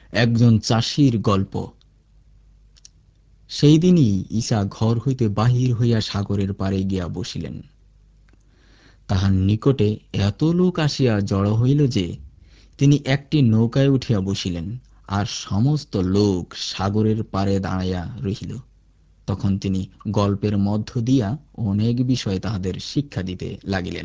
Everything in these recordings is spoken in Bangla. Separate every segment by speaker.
Speaker 1: একজন চাষীর গল্প। সেই দিনই ঈশা ঘর হইতে বাহির হইয়া সাগরের পাড়ে গিয়া বসিলেন। তাহার নিকটে এত লোক আসিয়া জড় হইল যে তিনি একটি নৌকায় উঠিয়া বসিলেন, আর সমস্ত লোক সাগরের পাড়ে দাঁড়াইয়া রহিল। তখন তিনি গল্পের মধ্য দিয়া অনেক বিষয় তাহাদের শিক্ষা দিতে লাগিলেন।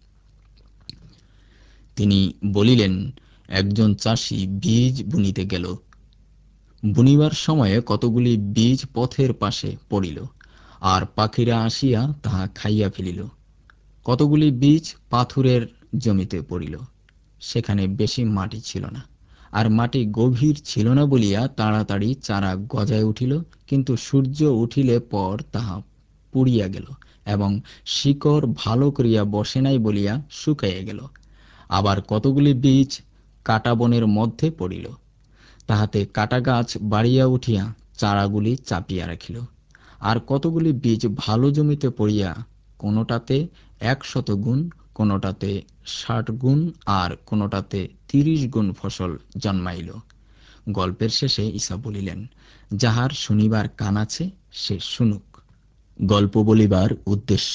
Speaker 1: তিনি বলিলেন, একজন চাষী বীজ বুনিতে গেল। বুনিবার সময়ে কতগুলি বীজ পথের পাশে পড়িল, আর পাখিরা আসিয়া তাহা খাইয়া ফেলিল। কতগুলি বীজ পাথুরের জমিতে পড়িল, সেখানে বেশি মাটি ছিল না, আর মাটি গভীর ছিল না বলিয়া তাড়াতাড়ি চারা গজায় উঠিল, কিন্তু সূর্য উঠিলে পর তাহা পুড়িয়া গেল, এবং শিকড় ভালো করিয়া বসে নাই বলিয়া শুকাইয়া গেল। আবার কতগুলি বীজ কাটা বনের মধ্যে পড়িল, তাহাতে কাটা গাছ বাড়িয়া উঠিয়া চারাগুলি চাপিয়া রাখিল। আর কতগুলি বীজ ভালো জমিতে পড়িয়া কোনোটাতে 100 গুণ, কোনোটাতে 60 গুণ, আর কোনোটাতে 30 গুণ ফসল জন্মাইল। গল্পের শেষে ঈশা বলিলেন, যাহার শুনিবার কান আছে সে শুনুক। গল্প বলিবার উদ্দেশ্য।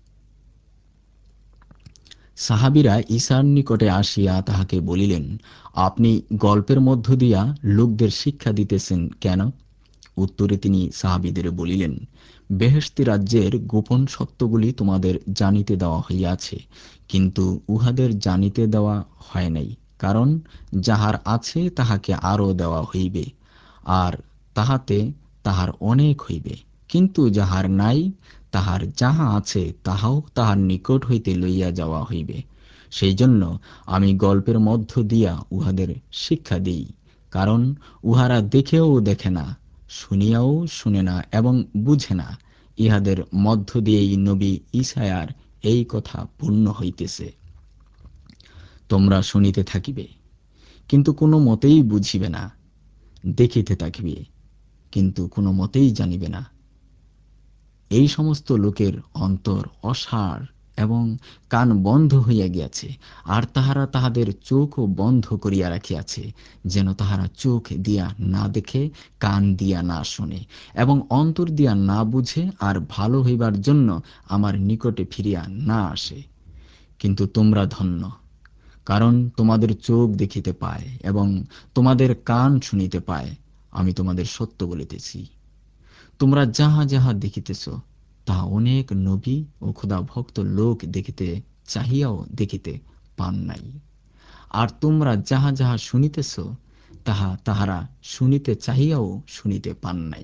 Speaker 1: সাহাবীরা ঈশার নিকটে আসিয়া তাহাকে বলিলেন, আপনি গল্পের মধ্য দিয়া লোকদের শিক্ষা দিতেছেন কেন? উত্তরে তিনি সাহাবীদের বলিলেন, বেহেশতি রাজ্যের গোপন সত্যগুলি তোমাদের জানিতে দেওয়া হইয়াছে, কিন্তু উহাদের জানিতে দেওয়া হয় নাই, কারণ যাহার আছে তাহাকে আরও দেওয়া হইবে, আর তাহাতে তাহার অনেক হইবে। কিন্তু যাহার নাই, তাহার যাহা আছে তাহাও তাহার নিকট হইতে লইয়া যাওয়া হইবে। সেই জন্য আমি গল্পের মধ্য দিয়া উহাদের শিক্ষা দিই, কারণ উহারা দেখেও দেখে না, শুনিয়াও শুনে না এবং বুঝে না। ইহাদের মধ্য দিয়েই নবী ঈশায়ার এই কথা পূর্ণ হইতেছে। তোমরা শুনিতে থাকিবে, কিন্তু কোনো মতেই বুঝিবে না; দেখিতে থাকিবে, কিন্তু কোনো মতেই জানিবে না। এই সমস্ত লোকের অন্তর অসাড় এবং কান বন্ধ হইয়া গিয়াছে, আর তাহারা তাহাদের চোখও বন্ধ করিয়া রাখিয়াছে, যেন তাহারা চোখ দিয়া না দেখে, কান দিয়া না শুনে, এবং অন্তর দিয়া না বুঝে, আর ভালো হইবার জন্য আমার নিকটে ফিরিয়া না আসে। কিন্তু তোমরা ধন্য, কারণ তোমাদের চোখ দেখিতে পায় এবং তোমাদের কান শুনিতে পায়। আমি তোমাদের সত্য বলিতেছি, তোমরা যাহা যাহা দেখিতেছ, তাহা অনেক নবী ও খোদা ভক্ত লোক দেখিতে চাহিয়াও দেখিতে পান নাই। আর তোমরা যাহা যাহা শুনিতেছ, তাহা তাহারা শুনিতে চাহিয়াও শুনিতে পান নাই।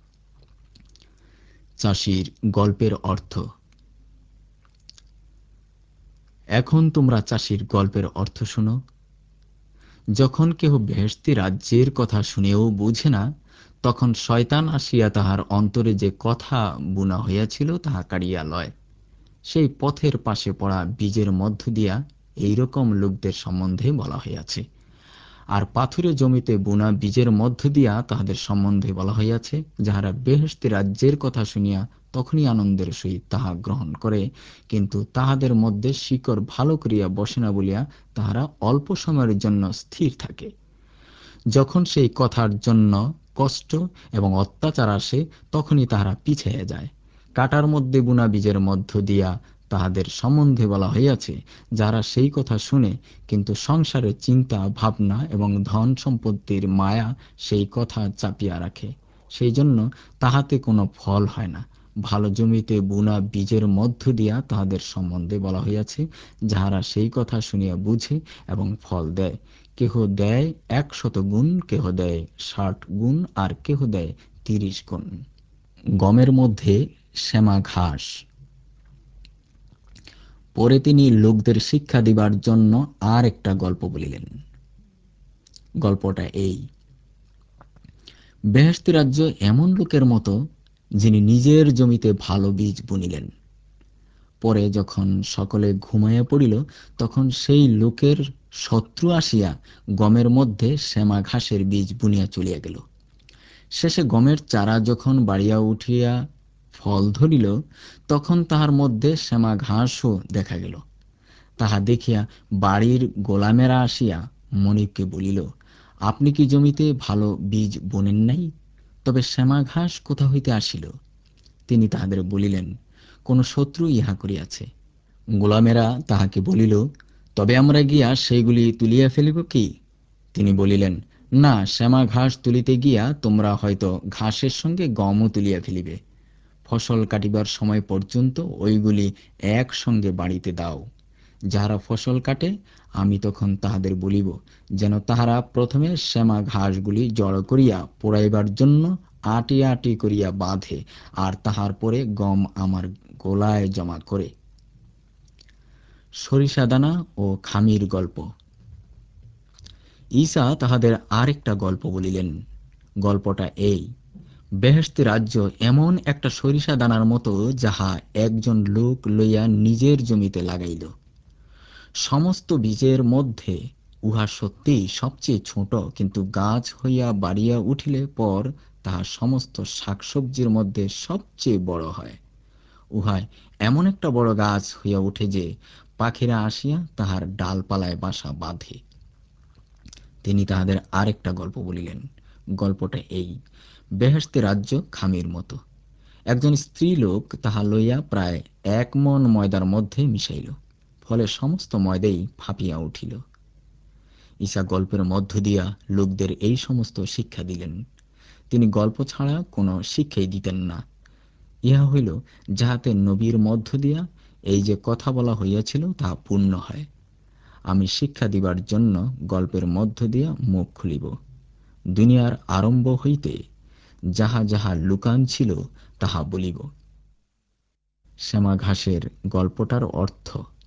Speaker 1: চাষীর গল্পের অর্থ। এখন তোমরা চাষীর গল্পের অর্থ শুনো। যখন কেহ বেহেশতি রাজ্যের কথা শুনেও বুঝে না, তখন শয়তান আসিয়া তাহার অন্তরে যে কথা বুনা হইয়াছিল তাহা কাড়িয়া লয়। সেই পথের পাশে পড়া বীজের মধ্য দিয়া এইরকম লোকদের সম্বন্ধে বলা হইয়াছে। আর পাথুরে জমিতে বুনা বীজের মধ্য দিয়া তাহাদের সম্বন্ধে বলা হইয়াছে, যাহারা বেহেশতি রাজ্যের কথা শুনিয়া তখনই আনন্দের সহিত তাহা গ্রহণ করে, কিন্তু তাহাদের মধ্যে শিকড় ভালো করিয়া বসে না বলিয়া তাহারা অল্প সময়ের জন্য স্থির থাকে। যখন সেই কথার জন্য কষ্ট এবং অত্যাচার আসে, তখনই তাহারা পিছাইয়া যায়। কাটার মধ্যে বুনা বীজের মধ্য দিয়া তাহাদের সম্বন্ধে বলা হইয়াছে, যারা সেই কথা শুনে, কিন্তু সংসারের চিন্তা ভাবনা এবং ধন সম্পত্তির মায়া সেই কথা চাপিয়া রাখে, সেই জন্য তাহাতে কোনো ফল হয় না। ভালো জমিতে বুনা বীজের মধ্য দিয়া তাহাদের সম্বন্ধে বলা হইয়াছে, যাহারা সেই কথা শুনিয়া বুঝে এবং ফল দেয়। কেহ দেয় 100 গুণ, কেহ দেয় 60 গুণ, আর কেহ দেয় 30 গুণ। গমের মধ্যে শ্যামা ঘাস। পরে তিনি লোকদের শিক্ষা দিবার জন্য আর একটা গল্প বলিলেন। গল্পটা এই: বেহেশতি রাজ্য এমন লোকের মতো, যিনি নিজের জমিতে ভালো বীজ বুনিলেন। পরে যখন সকলে ঘুমাইয়া পড়িল, তখন সেই লোকের শত্রু আসিয়া গমের মধ্যে শ্যামা ঘাসের বীজ বুনিয়া চলিয়া গেল। শেষে গমের চারা যখন বাড়িয়া উঠিয়া ফল ধরিল, তখন তাহার মধ্যে শ্যামা ঘাসও দেখা গেল। তাহা দেখিয়া বাড়ির গোলামেরা আসিয়া মনিবকে বলিল, আপনি কি জমিতে ভালো বীজ বোনেন নাই? তবে শ্যামা ঘাস কোথা হইতে আসিল? তিনি তাহাদের বলিলেন, কোন শত্রু ইহা করিয়াছে। গোলামেরা তাহাকে বলিল, তবে আমরা গিয়া সেইগুলি তুলিয়া ফেলিব কি? তিনি বলিলেন, না, শ্যামা ঘাস তুলিতে গিয়া তোমরা হয়তো ঘাসের সঙ্গে গমও তুলিয়া ফেলিবে। ফসল কাটিবার সময় পর্যন্ত ওইগুলি একসঙ্গে বাড়িতে দাও। যাহারা ফসল কাটে, আমি তখন তাহাদের বলিব, যেন তাহারা প্রথমে শ্যামা ঘাসগুলি জড়ো করিয়া পোড়াইবার জন্য আটি আটি করিয়া বাঁধে, আর তাহার পরে গম আমার গোলায় জমা করে। সরিষাদানা ও খামির গল্প। ঈসা তাহাদের আরেকটা গল্প বলিলেন। গল্পটা এই: বেহেশতি রাজ্য এমন একটা সরিষা দানার মতো, যাহা একজন লোক লইয়া নিজের জমিতে লাগাইল। সমস্ত বীজের মধ্যে উহা সত্যিই সবচেয়ে ছোট, কিন্তু গাছ হইয়া বাড়িয়া উঠিলে পর তাহা সমস্ত শাকসবজির মধ্যে সবচেয়ে বড় হয়। উহায় এমন একটা বড় গাছ হইয়া উঠে যে পাখিরা আসিয়া তাহার ডালপালায় বাসা বাঁধে। তিনি তাহাদের আরেকটা গল্প বলিলেন। গল্পটা এই: বেহেশতি রাজ্য খামির মতো। একজন স্ত্রীলোক তাহা লইয়া প্রায় 1 মণ ময়দার মধ্যে মিশাইল, ফলে সমস্ত ময়দাই ফাঁপিয়া উঠিল। ঈসা গল্পের মধ্য দিয়া লোকদের এই সমস্ত শিক্ষা দিলেন। তিনি গল্প ছাড়া কোনো শিক্ষাই দিতেন না। ইহা হইল, যাহাতে নবীর মধ্য দিয়া এই যে কথা বলা হইয়াছিল তাহা পূর্ণ হয়। আমি শিক্ষা দিবার জন্য গল্পের মধ্য দিয়া মুখ খুলিব। দুনিয়ার আরম্ভ হইতে যাহা যাহা লুকান ছিল তাহা বলিব। শ্যামা ঘাসের গল্পটার অর্থ।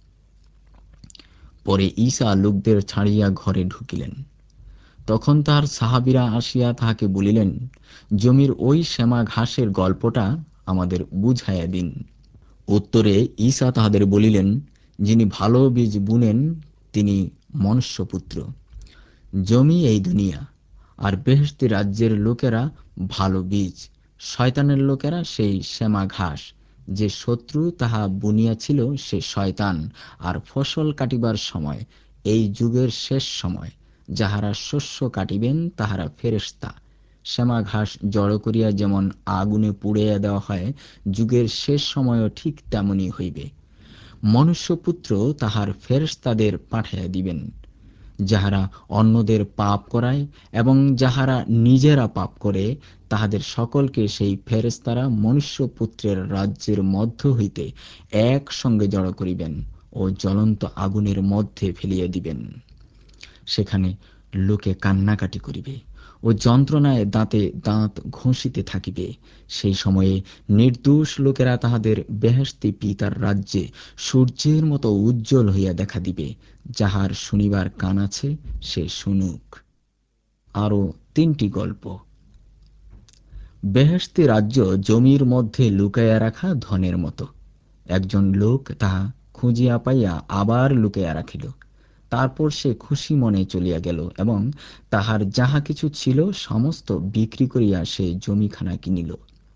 Speaker 1: পরে ঈসা লোকদের ছাড়িয়া ঘরে ঢুকিলেন। তখন তার সাহাবীরা আসিয়া তাহাকে বলিলেন, জমির ওই শ্যামা ঘাসের গল্পটা আমাদের বুঝাইয়া দিন। উত্তরে ঈসা তাহাদের বলিলেন, যিনি ভালো বীজ বুনেন তিনি মনুষ্যপুত্র। জমি এই দুনিয়া, আর বেহেশতি রাজ্যের লোকেরা ভালো বীজ। শয়তানের লোকেরা সেই শ্যামা ঘাস। যে শত্রু তাহা বুনিয়াছিল সে শয়তান। আর ফসল কাটিবার সময়, এই যুগের শেষ সময়, যাহারা শস্য কাটিবেন তাহারা ফেরেশতা। শ্যামা ঘাস জড়ো করিয়া যেমন আগুনে পুড়াইয়া দেওয়া হয়, যুগের শেষ সময়ও ঠিক তেমনি হইবে। মনুষ্যপুত্র তাহার ফেরেশতাদের পাঠাইয়া দিবেন, যাহারা অন্যদের পাপ করায় এবং যাহারা নিজেরা পাপ করে, তাহাদের সকলকে সেই ফেরেশতারা মনুষ্যপুত্রের রাজ্যের মধ্য হইতে একসঙ্গে জড়ো করিবেন ও জ্বলন্ত আগুনের মধ্যে ফেলিয়া দিবেন। সেখানে লোকে কান্নাকাটি করিবে ও যন্ত্রণায় দাঁতে দাঁত ঘষিতে থাকিবে। সেই সময়ে নির্দোষ লোকেরা তাহাদের বেহেশতি পিতার রাজ্যে সূর্যের মতো উজ্জ্বল হইয়া দেখা দিবে। যাহার শুনিবার কান আছে সে শুনুক। আরো 3টি গল্প। বেহেশতি রাজ্য জমির মধ্যে লুকাইয়া রাখা ধনের মতো। একজন লোক তাহা খুঁজিয়া পাইয়া আবার লুকাইয়া রাখিল। তারপর সে খুশি মনে চলিয়া গেল এবং তাহার যাহা কিছু ছিল সমস্ত বিক্রি করিয়া সে জমিখানা কিনিল।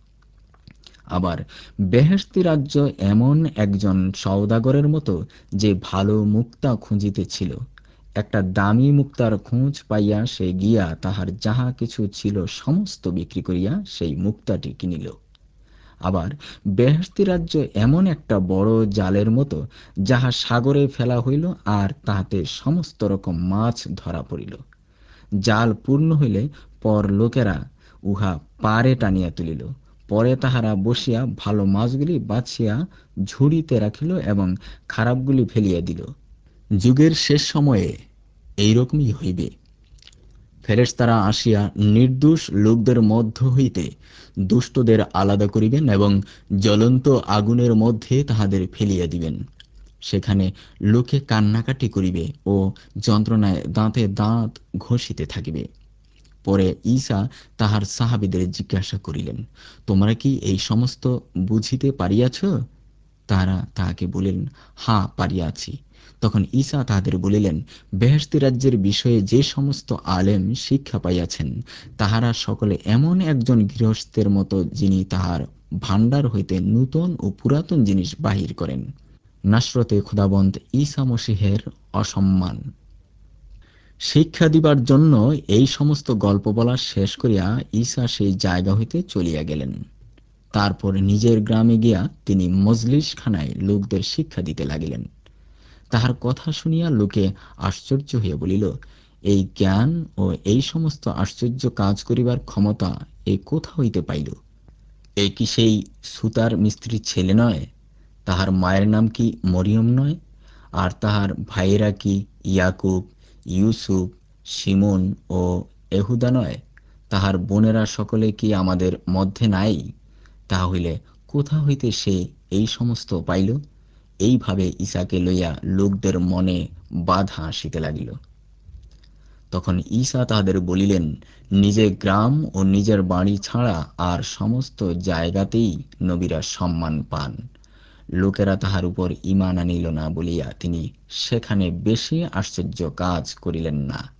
Speaker 1: আবার বেহেশতি রাজ্য এমন একজন সওদাগরের মতো, যে ভালো মুক্তা খুঁজিতেছিল। একটা দামি মুক্তার খোঁজ পাইয়া সে গিয়া তাহার যাহা কিছু ছিল সমস্ত বিক্রি করিয়া সেই মুক্তাটি কিনিল। আবার বেহেশতি রাজ্য এমন একটা বড় জালের মতো, যাহা সাগরে ফেলা হইল, আর তাহাতে সমস্ত রকম মাছ ধরা পড়িল। জাল পূর্ণ হইলে পর লোকেরা উহা পাড়ে টানিয়া তুলিল। পরে তাহারা বসিয়া ভালো মাছগুলি বাছিয়া ঝুড়িতে রাখিল এবং খারাপগুলি ফেলিয়া দিল। যুগের শেষ সময়ে এইরকমই হইবে। ফেরেশতারা আসিয়া নির্দোষ লোকদের মধ্য হইতে দুষ্টদের আলাদা করিবেন এবং জ্বলন্ত আগুনের মধ্যে তাহাদের ফেলিয়া দিবেন। সেখানে লোকে কান্নাকাটি করিবে ও যন্ত্রণায় দাঁতে দাঁত ঘষিতে থাকিবে। পরে ঈসা তাহার সাহাবীদের জিজ্ঞাসা করিলেন, তোমরা কি এই সমস্ত বুঝিতে পারিয়াছ? তাহারা তাহাকে বলিলেন, হ্যাঁ, পারিয়াছি। তখন ঈসা তাহাদের বলিলেন, বেহেশতি রাজ্যের বিষয়ে যে সমস্ত আলেম শিক্ষা পাইয়াছেন, তাহারা সকলে এমন একজন গৃহস্থের মতো, যিনি তাহার ভাণ্ডার হইতে নূতন ও পুরাতন জিনিস বাহির করেন। নাসরতে খোদাবন্দ ঈসা মসীহের অসম্মান। শিক্ষা দিবার জন্য এই সমস্ত গল্প বলা শেষ করিয়া ঈসা সেই জায়গা হইতে চলিয়া গেলেন। তারপর নিজের গ্রামে গিয়া তিনি মজলিসখানায় লোকদের শিক্ষা দিতে লাগিলেন। তাহার কথা শুনিয়া লোকে আশ্চর্য হইয়া বলিল, এই জ্ঞান ও এই সমস্ত আশ্চর্য কাজ করিবার ক্ষমতা এ কোথা হইতে পাইল? এ কি সেই সুতার মিস্ত্রির ছেলে নয়? তাহার মায়ের নাম কি মরিয়ম নয়? আর তাহার ভাইয়েরা কি ইয়াকুব, ইউসুফ, সিমন ও এহুদা নয়? তাহার বোনেরা সকলে কি আমাদের মধ্যে নাই? তাহা হইলে কোথা হইতে সে এই সমস্ত পাইল? এইভাবে ঈসাকে লইয়া লোকদের মনে বাধা আসিতে লাগিল। তখন ঈসা তাহাদের বলিলেন, নিজের গ্রাম ও নিজের বাড়ি ছাড়া আর সমস্ত জায়গাতেই নবীরা সম্মান পান। লোকেরা তাহার উপর ঈমান আনিল না বলিয়া তিনি সেখানে বেশি আশ্চর্য কাজ করিলেন না।